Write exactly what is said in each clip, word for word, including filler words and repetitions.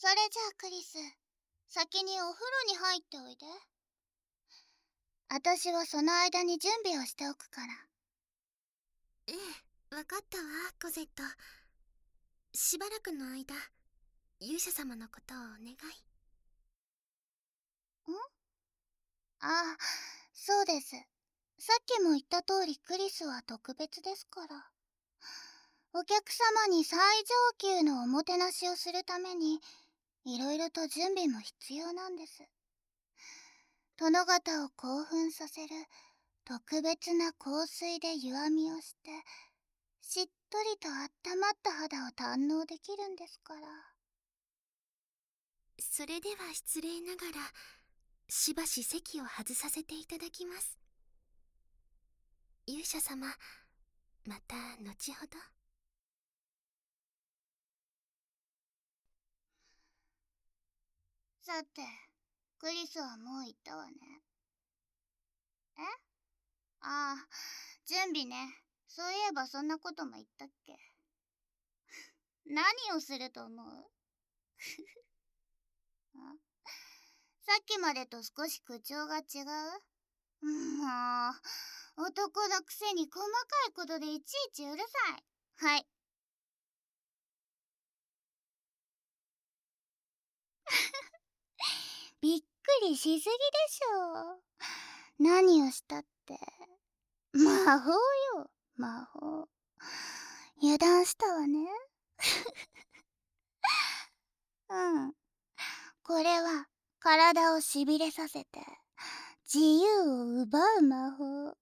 それじゃあクリス、先にお風呂に入っておいで。私はその間に準備をしておくから。 ええ、わかったわ、コゼット。しばらくの間、勇者様のことをお願い。ん？ ああ、そうです。さっきも言った通りクリスは特別ですから。お客様に最上級のおもてなしをするために、いろいろと準備も必要なんです。殿方を興奮させる特別な香水で湯あみをして、しっとりとあったまった肌を堪能できるんですから。 それでは失礼ながら、しばし席を外させていただきます。勇者様、また後ほど。 さて、クリスはもう行ったわね。え？ああ、準備ね。そういえばそんなことも言ったっけ。何をすると思う？あ、さっきまでと少し口調が違う？もう、男のくせに細かいことでいちいちうるさい。はい。びっくりしすぎでしょ。何をしたって。魔法よ、魔法。油断したわね。うん。これは、体をしびれさせて、自由を奪う魔法。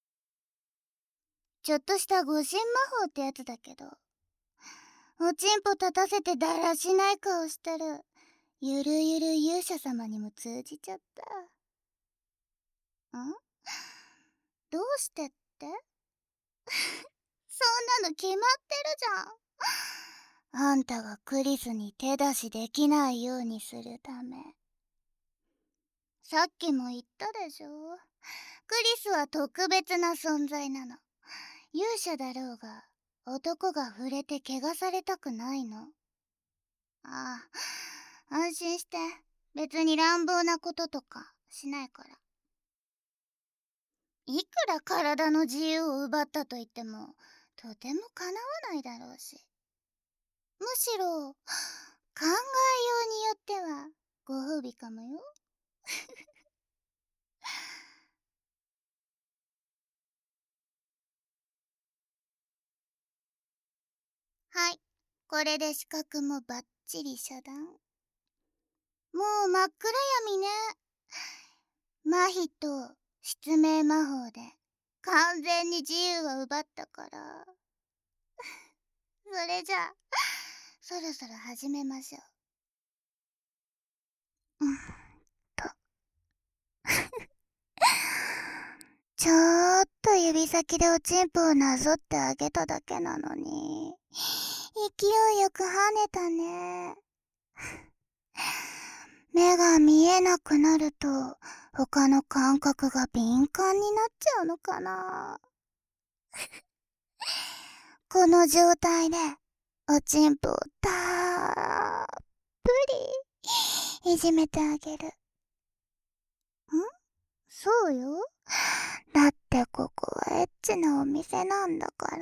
ちょっとした護身魔法ってやつだけど、おちんぽ立たせてだらしない顔してる、ゆるゆる勇者様にも通じちゃった。ん？どうしてって？そんなの決まってるじゃん。あんたがクリスに手出しできないようにするため。さっきも言ったでしょ。クリスは特別な存在なの。勇者だろうが、男が触れて怪我されたくないの。ああ、安心して。別に乱暴なこととかしないから。いくら体の自由を奪ったと言っても、とても叶わないだろうし。むしろ、考えようによっては、ご褒美かもよ。はい、これで視覚もバッチリ遮断。もう真っ暗闇ね。麻痺と失明魔法で完全に自由を奪ったから。それじゃあ、そろそろ始めましょう。うんと。ちょーっと指先でおちんぽをなぞってあげただけなのに、勢いよく跳ねたね。目が見えなくなると、他の感覚が敏感になっちゃうのかな。この状態で、おちんぽをたーっぷり、いじめてあげる。ん？そうよ。だってここはエッチなお店なんだから。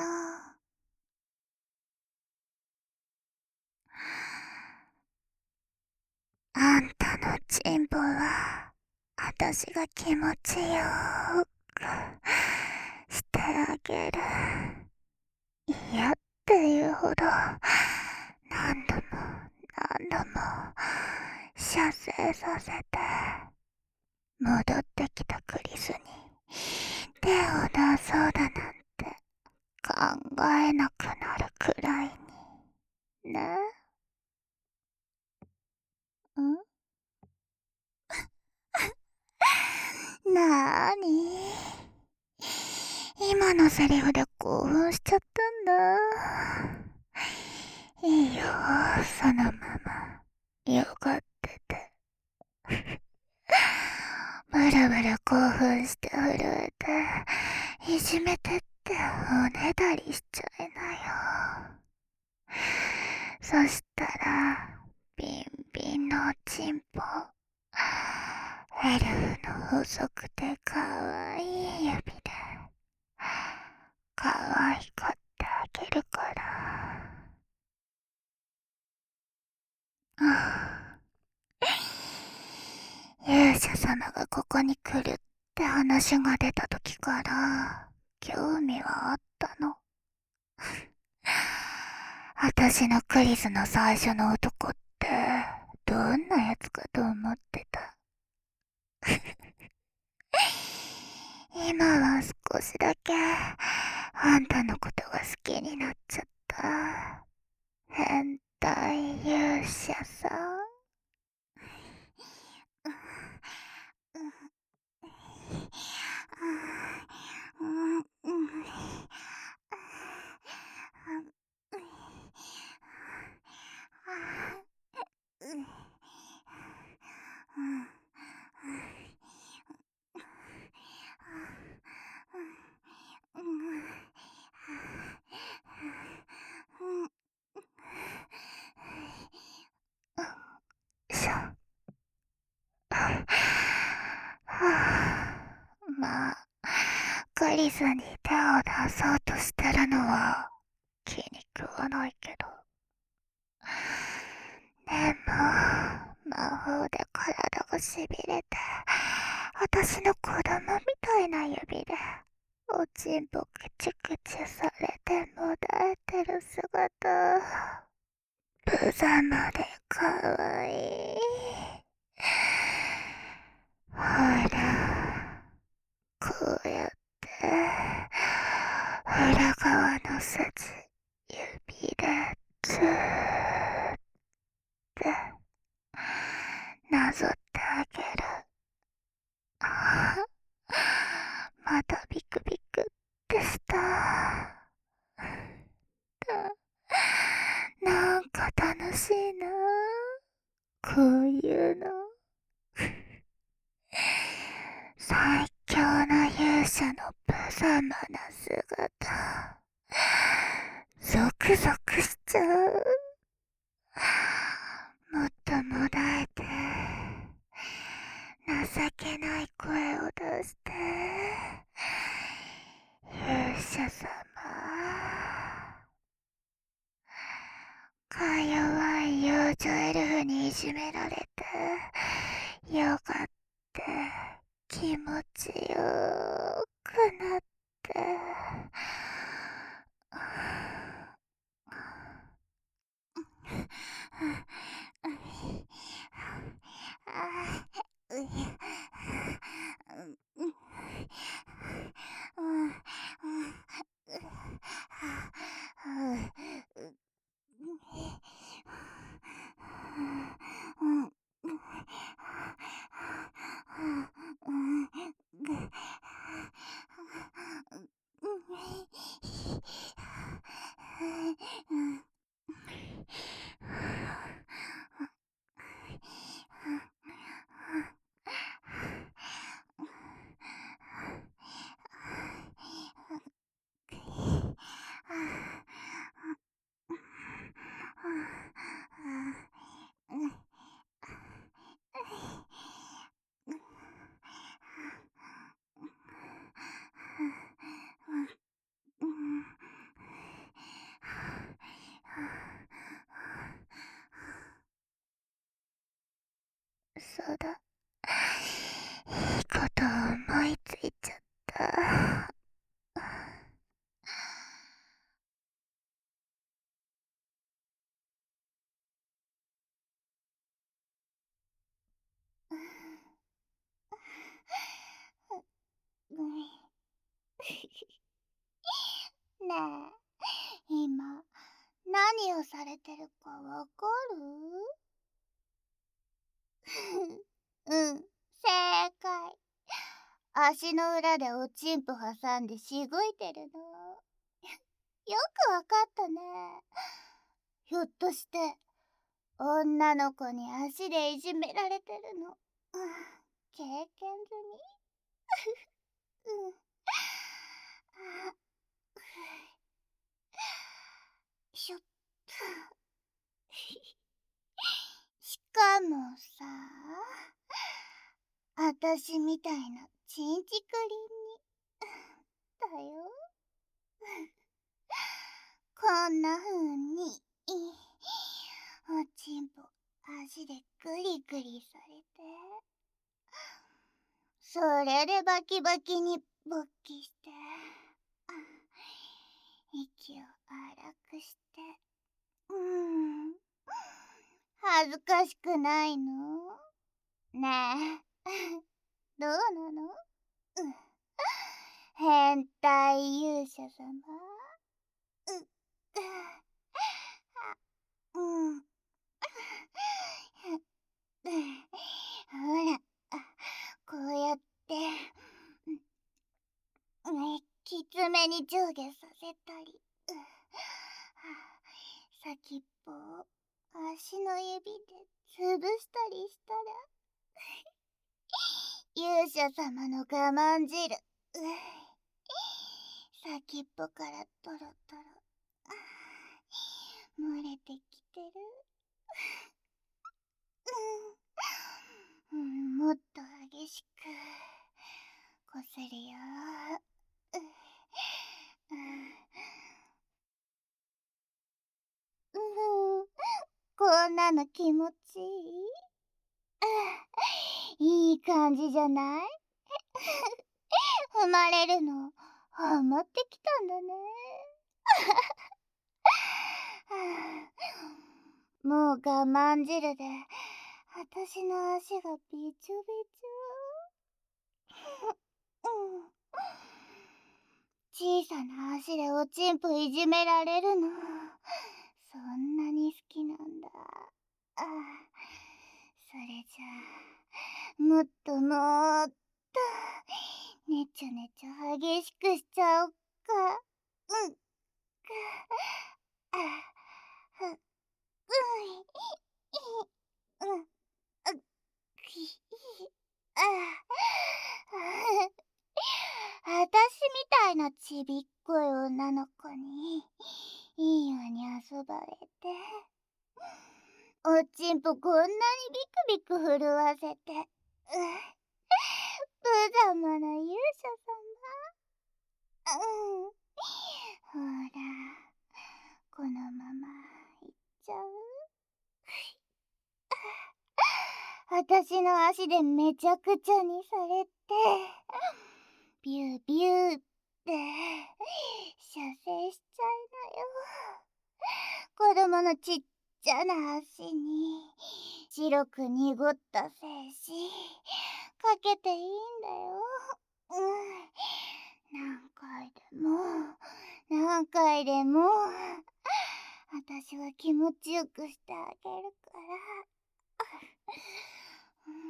あんたのチンポは、あたしが気持ちよーくしてあげる。嫌っていうほど、何度も何度も射精させて、戻ってきたクリスに手を出そうだなんて考えなくなるくらいに。ね。ん？なーに？今のセリフで興奮しちゃったんだ。いいよ、そのまま。よかってて。ブルブル興奮して震えて、いじめてっておねだりしちゃいなよ。そしたら、ビンビちんぽ。エルフの細くてかわいい指でかわいがってあげるから。勇者様がここに来るって話が出た時から興味はあったの。私のクリスの最初の男ってどんなやつかと思ってた。今は少しだけあんたのことが好きになっちゃった。変態勇者さん。まあ、クリスに手を出そうとしてるのは気に食わないけど。でも、魔法で体がしびれて、私の子供みたいな指で、おちんぽくちくちされてもだえてる姿、無様でかわいい。ほら、こうやって、裏側の筋、指でずーっとなぞってあげる。またビクビクってした。なんか楽しいな、こういうの。最強の勇者の無様な姿、ゾクゾクしちゃう。もっともだえて、情けない声を出して、勇者様、か弱い幼女エルフにいじめられて、よかって気持ちよくなって、そうだ。いいこと思いついちゃった。ねえ、今、何をされてるかわかる？うん、正解。足の裏でおちんぽ挟んでしごいてるの。よくわかったね。ひょっとして、女の子に足でいじめられてるの。うん、経験済み？うん。あ、しょっと。しかでもさ、あたしみたいなちんちくりんにだよ。こんな風におちんぽ足でグリグリされて、それでバキバキに勃起して、息を荒くして、うーん、恥ずかしくないの？ねえ、どうなの？うん、変態勇者様。う、う、うん。ほら、こうやって、うん、きつめに上下させたり、先っぽを足の指でつぶしたりしたら、勇者様の我慢汁、先っぽからトロトロ漏れてきてる。うん、もっと激しくこするよ。うん、こんなの気持ちいい？いい感じじゃない？踏まれるのハマってきたんだね。もう我慢汁であたしの足がびちょびちょ。うん、小さな足でおちんぽいじめられるのそんなに好きなんだ。ああ、それじゃあもっともっとねちょねちょ激しくしちゃおっか。うん。あふ、うい、うん、あ、き、ああたしみたいなちびっこい女の子にいいように遊ばれて、おちんぽこんなにビクビク震わせて、無様な勇者様。うん、ほら、このままいっちゃう？あたしの足でめちゃくちゃにされて、ビュービューって射精しちゃいなよ。子供のちっちゃな足に白く濁った精子かけていいんだよ。うん、何回でも何回でもあたしは気持ちよくしてあげるから。うん、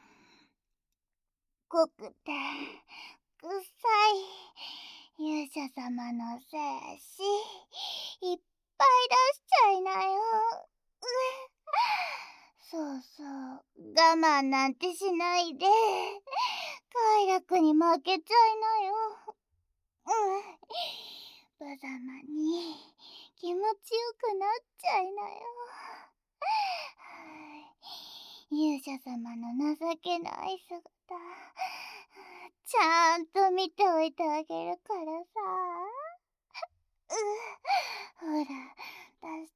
濃くてくさい勇者様の精子いっぱい出しちゃいなよ。そうそう、我慢なんてしないで快楽に負けちゃいなよ。うん、無様に気持ちよくなっちゃいなよ。勇者様の情けない姿ちゃんと見ておいてあげるからさ。うほら出して、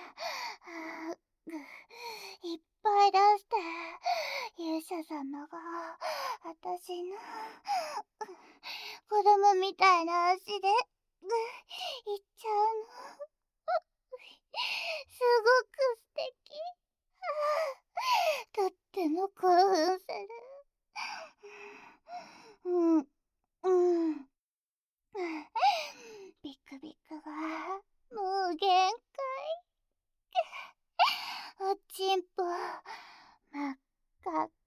いっぱい出して。勇者様があたしの子供みたいな足でいっちゃうのすごく素敵。とっても興奮する。うん、うん。ビクビクがもう限界。おちんぽ真っ赤っか。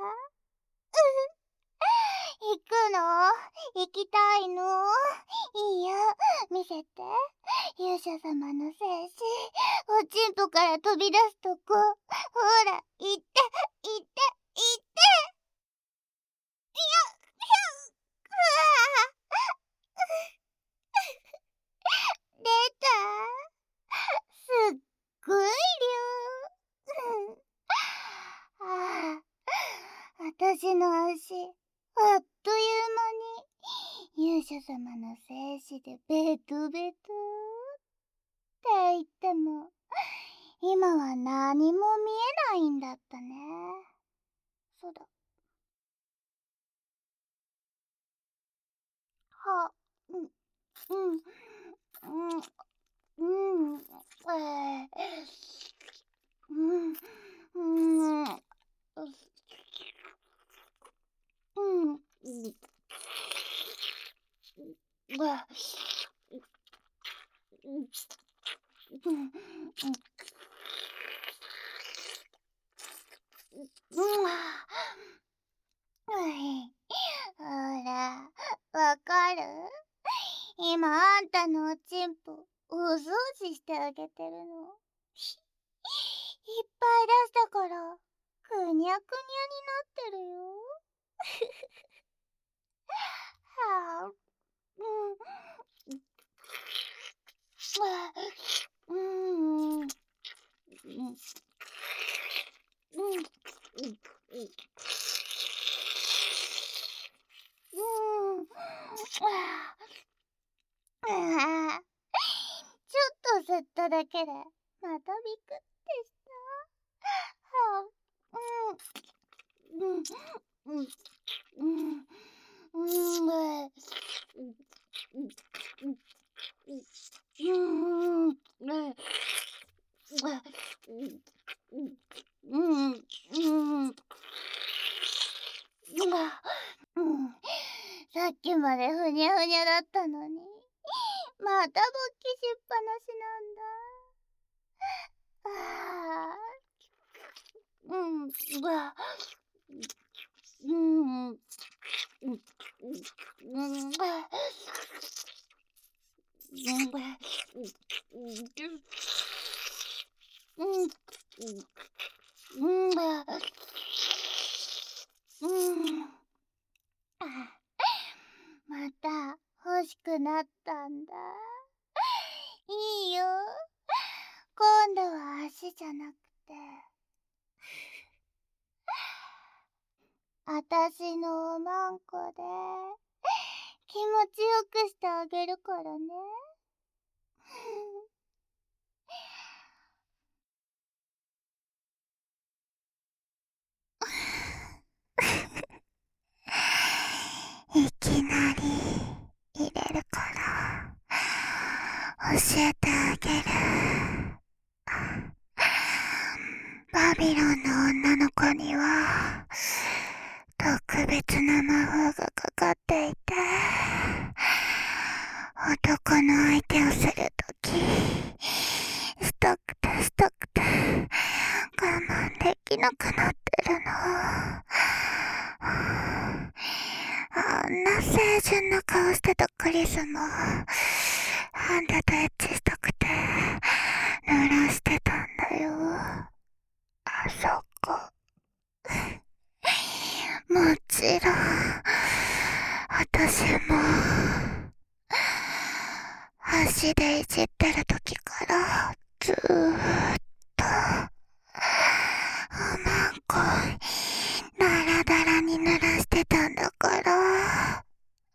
行くの？行きたいの？いいよ、見せて。勇者様の精子おちんぽから飛び出すとこ。ほら、行って行って行って。いや、ひゃうわ出た。すっごい量。 私の足、あっという間に勇者様の精子でベトベトって言っても、今は何も見えないんだったね。そうだ。は、うん、うん、うん、うん、えー、うん、うん、うん、うん、わ、うん、うん、うん、はい。ほら、わかる？今あんたのおちんぽ、お掃除してあげてるの。いっぱい出したから、くにゃくにゃになってるよ。はあ、うん、うん、うん、うん、うん、うん、ああ、ちょっと吸っただけで、またビクってした。はあ、うん、うん、うん、うん、うん、うん、うん、うん、うん、うん、うん、さっきまでふにゃふにゃだったのに、また勃起しっぱなしなんだ。ああ、うん、うわ、うん、うん、うん、うん、うん、うん、うん、また欲しくなったんだ。いいよ。今度は足じゃなくて、あたしのおまんこで気持ちよくしてあげるからね。いきなり入れるから教えてあげる。バビロンの女の子には特別な魔法がかかっていて、男の相手をするときしたくてしたくて我慢できなくなってるの。あんな清純な顔してたクリスもあんたとエッチしたくて濡らしてたんだよ、あそこ。もちろん私も足でいじってる時からずーっとおまんこダラダラに濡らしてたんだから、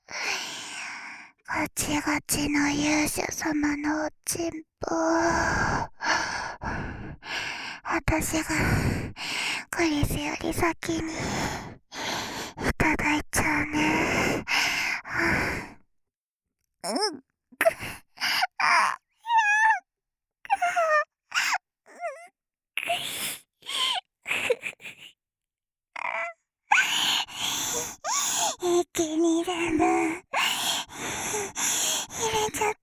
ガチガチの勇者様のおちんぽ私がクリスより先にいただいちゃうね。うん。あ、一気に全部入れちゃった。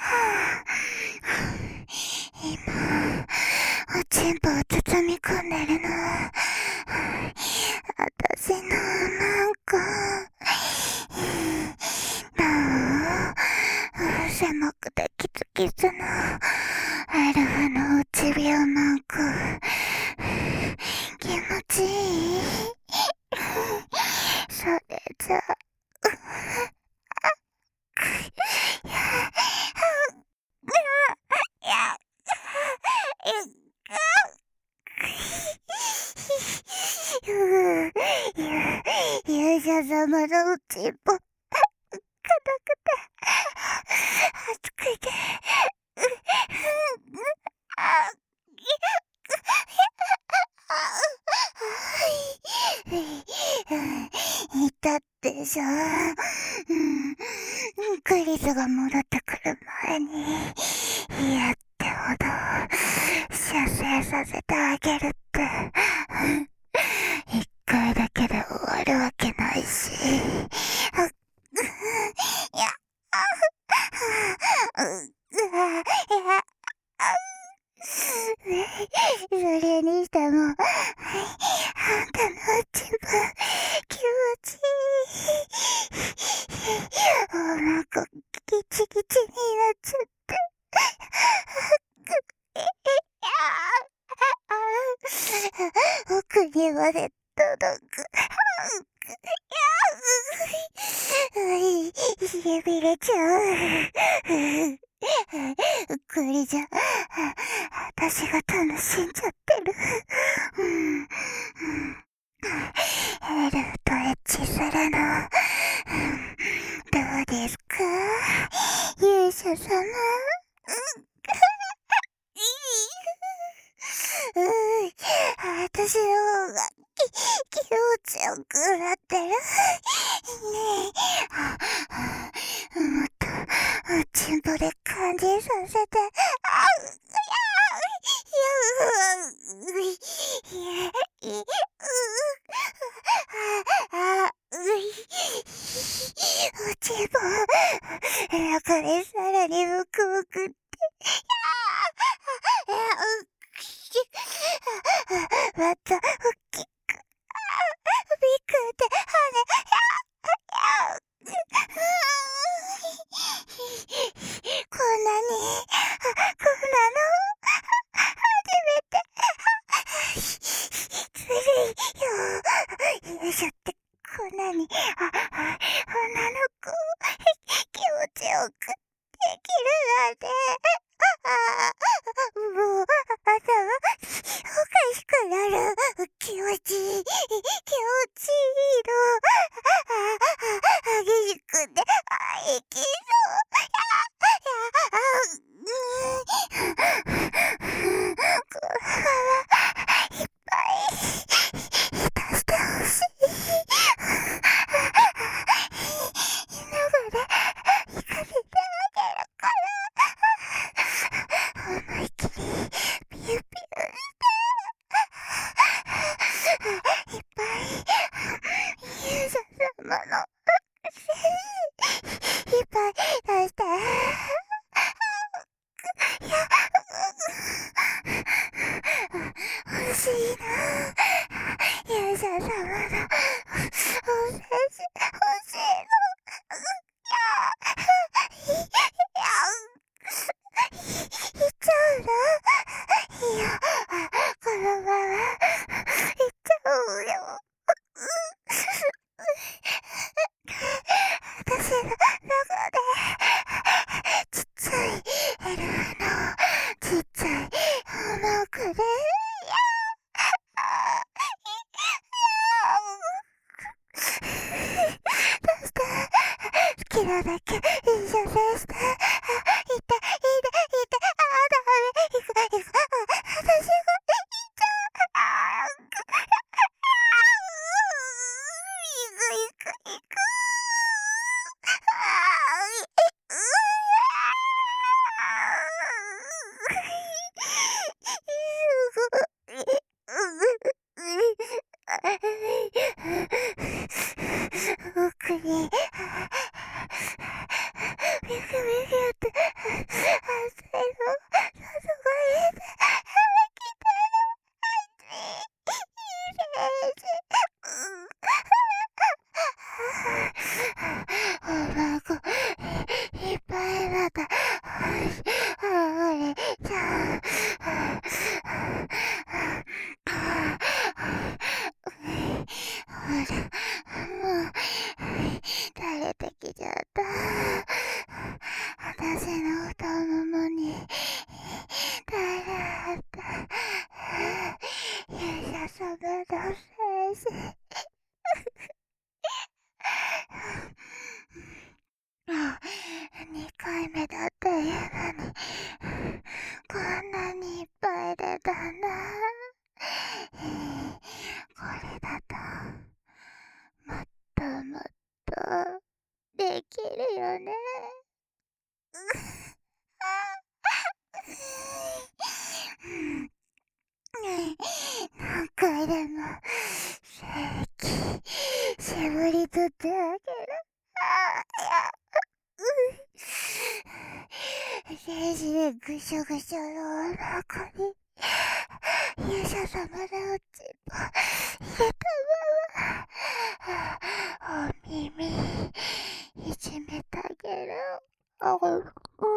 今おちんぽを包み込んでるの。私のなんかどう狭くてキツキツのエルフの内病なんか気持ちいい。それじゃ者様のうちも硬くて熱くてあいたってさ、クリスが戻ってくる前にやってほど射精させてあげるって一回だけで終わるわけないし。いや、それにしても、あんたのちんぽ気持ちいい。お腹ギチギチになっちゃって。奥にまで届く。しびれちゃう。これじゃ、私が楽しんじゃってる。エルフとエッチするの、どうですか勇者様。うん、私の方が気持ちよくなってる。ねえ、もっとおちんぽで感じさせて。あういやういやいあういおちんぽ中でさらにむくむくってあうまた大きくびっくって羽こんなにこんなの初めてずるいよ。勇者ってこんなにあ女の子気持ちよくできるなんてあもう頭おかしくなる。気持ちいい気持ちいいのあ激しくてあいきそうこのままいっぱい出してほしい。今まで行かせてあげるから思いっきりピューピューしていっぱい勇者様のいっぱい出していや欲しいな勇者様のおせし欲しいのいやいっちゃうのいやこのままいっちゃうよ私の中でちっちゃいエルフのちっちゃいお腹で出して好きなだけ一緒にしていていていてあダメいくいく私がいっちゃういくいくいく奥にビクビクるの。正気、絞り取ってあげる。ああ、いや、う全身ぐしょぐしょのお腹に、勇者様のおちんぽ入れたまま、お耳、いじめてあげる。あう、うん、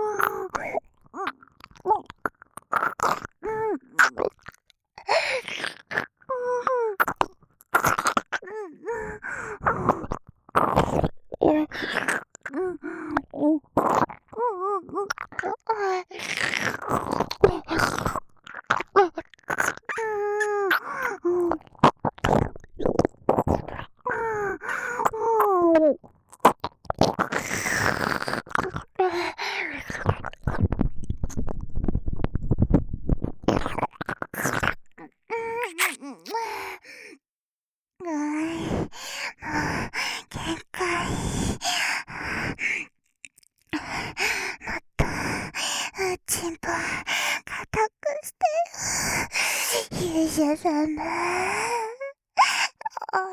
チンポ、固くしてよ。勇者様。あ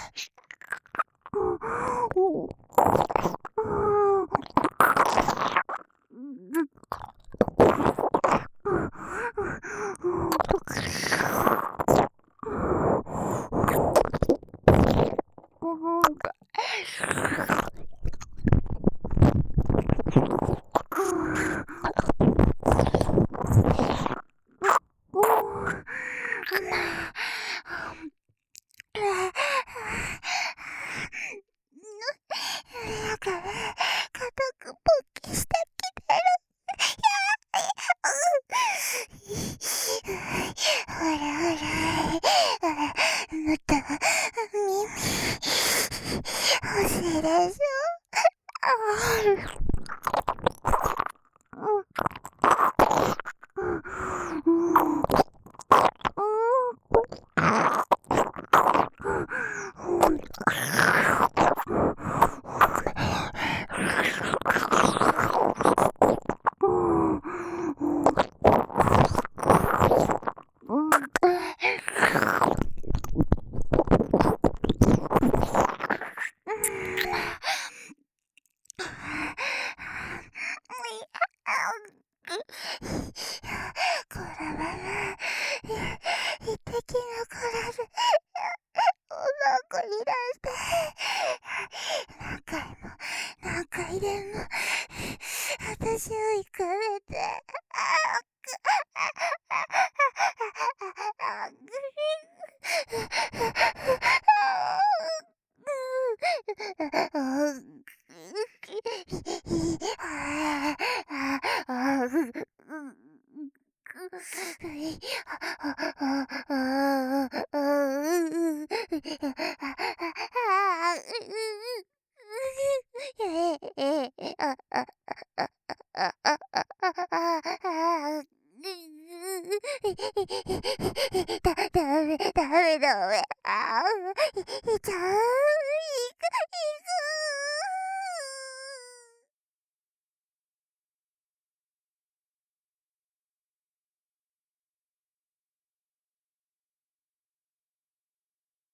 だから、固く勃起してきてる。ほらほら、もっと耳欲しいでしょ。このまま一滴残らずお腹に出して何回も何回でも私をいかめてだ、ダメ、ダメ、ダメ。ああ、いっちゃう。いく、いく。